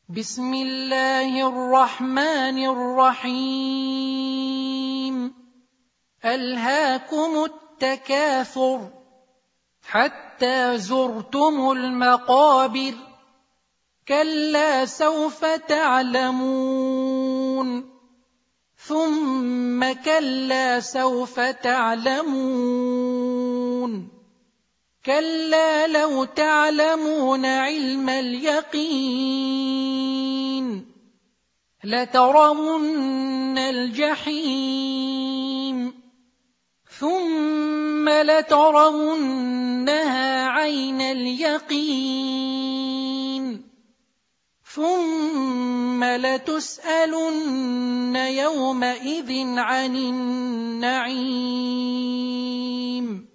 بسم الله الرحمن الرحيم ألهاكم التكاثر حتى زرتم المقابر كلا سوف تعلمون ثم كلا سوف تعلمون كلا لو تعلمون علم اليقين لترون الجحيم ثم لترونها عين اليقين ثم لتسألن يومئذ عن النعيم